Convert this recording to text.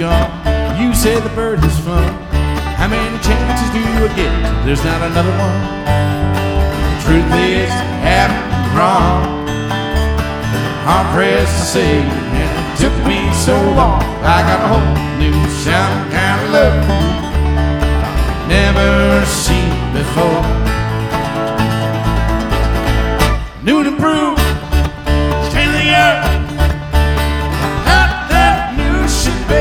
gone. You say the bird is fun. How many chances do you get? There's not another one. Truth is, happened wrong. Hard pressed to say, and it took me so long. I got a whole new sound kind of love never seen before. New and improved.